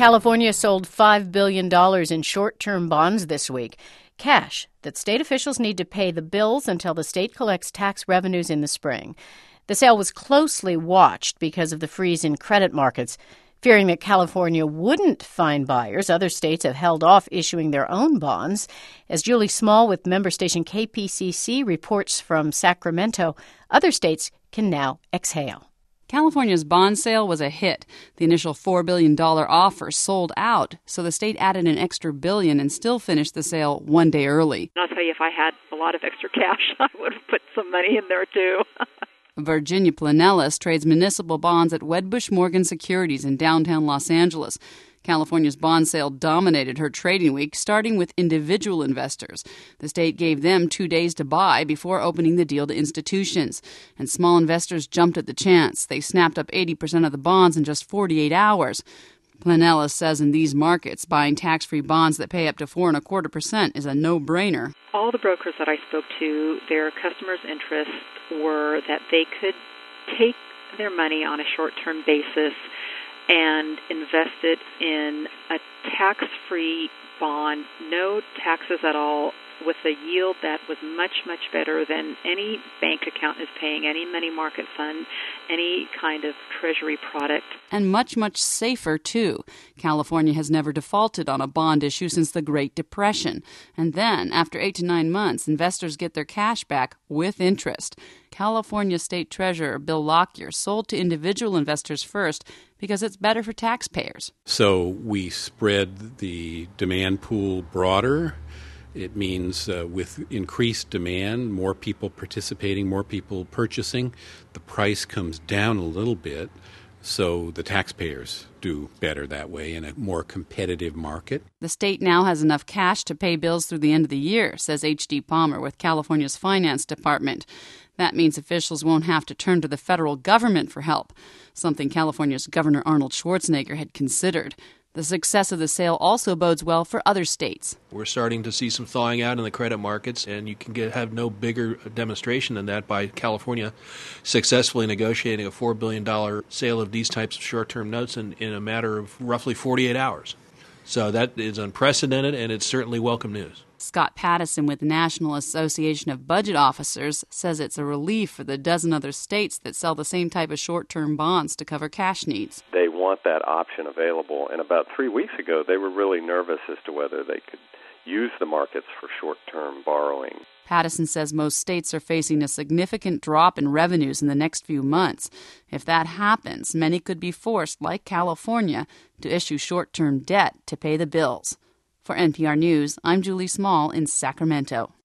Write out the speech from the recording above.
California sold $5 billion in short-term bonds this week, cash that state officials need to pay the bills until the state collects tax revenues in the spring. The sale was closely watched because of the freeze in credit markets. Fearing that California wouldn't find buyers, other states have held off issuing their own bonds. As Julie Small with member station KPCC reports from Sacramento, other states can now exhale. California's bond sale was a hit. The initial $4 billion offer sold out, so the state added an extra $1 billion and still finished the sale one day early. I'll tell you, if I had a lot of extra cash, I would have put some money in there, too. Virginia Planellis trades municipal bonds at Wedbush Morgan Securities in downtown Los Angeles. California's bond sale dominated her trading week, starting with individual investors. The state gave them 2 days to buy before opening the deal to institutions. And small investors jumped at the chance. They snapped up 80% of the bonds in just 48 hours. Planellis says in these markets, buying tax-free bonds that pay up to 4.25% is a no-brainer. All the brokers that I spoke to, their customers' interests were that they could take their money on a short-term basis and invest it in a tax-free bond, no taxes at all, with a yield that was much, much better than any bank account is paying, any money market fund, any kind of treasury product. And much, much safer, too. California has never defaulted on a bond issue since the Great Depression. And then, after 8 to 9 months, investors get their cash back with interest. California State Treasurer Bill Lockyer sold to individual investors first because it's better for taxpayers. So we spread the demand pool broader. It means with increased demand, more people participating, more people purchasing, the price comes down a little bit, so the taxpayers do better that way in a more competitive market. The state now has enough cash to pay bills through the end of the year, says H.D. Palmer with California's Finance Department. That means officials won't have to turn to the federal government for help, something California's Governor Arnold Schwarzenegger had considered. The success of the sale also bodes well for other states. We're starting to see some thawing out in the credit markets, and you can have no bigger demonstration than that by California successfully negotiating a $4 billion sale of these types of short-term notes in a matter of roughly 48 hours. So that is unprecedented, and it's certainly welcome news. Scott Pattison with the National Association of Budget Officers says it's a relief for the dozen other states that sell the same type of short-term bonds to cover cash needs. They want that option available, and about 3 weeks ago they were really nervous as to whether they could use the markets for short-term borrowing. Pattison says most states are facing a significant drop in revenues in the next few months. If that happens, many could be forced, like California, to issue short-term debt to pay the bills. For NPR News, I'm Julie Small in Sacramento.